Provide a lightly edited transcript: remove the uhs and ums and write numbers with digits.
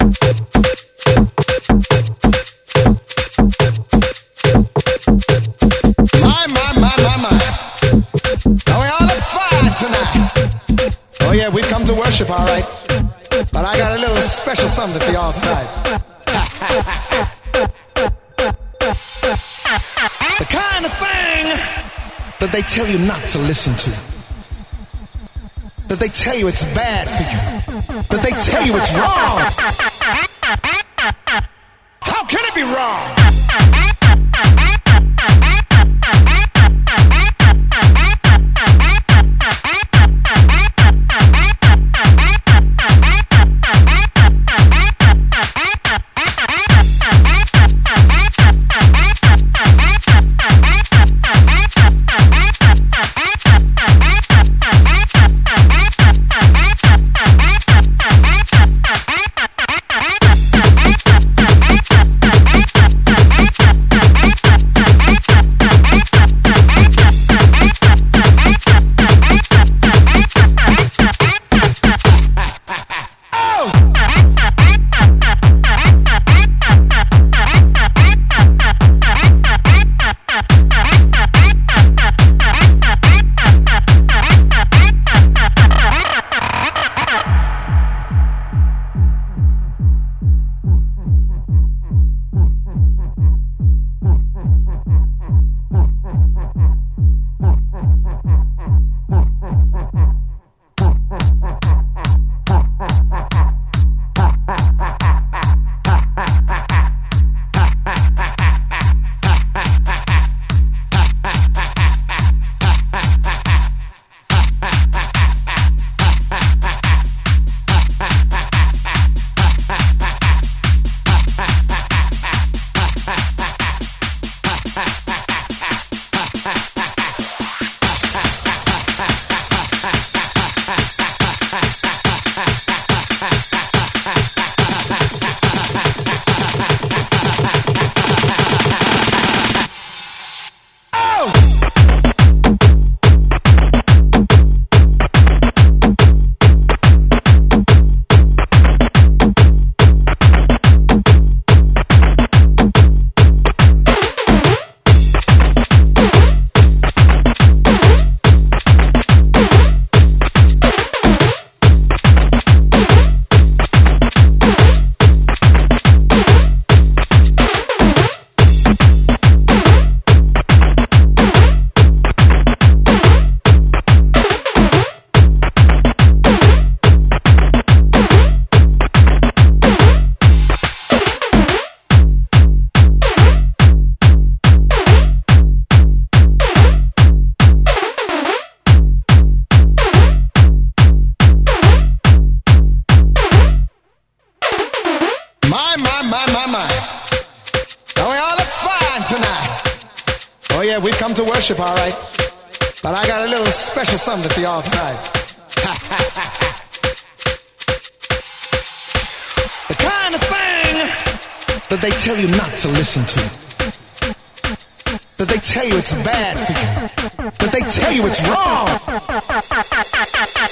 Oh yeah, we've come to worship, all right. But I got a little special something for y'all tonight. The kind of thing that they tell you not to listen to. That they tell you it's bad for you. That they tell you it's wrong. How can it be wrong? Oh yeah, we've come to worship, all right. But I got a little special something for y'all tonight. The kind of thing that they tell you not to listen to. That they tell you it's bad for you. That they tell you it's wrong.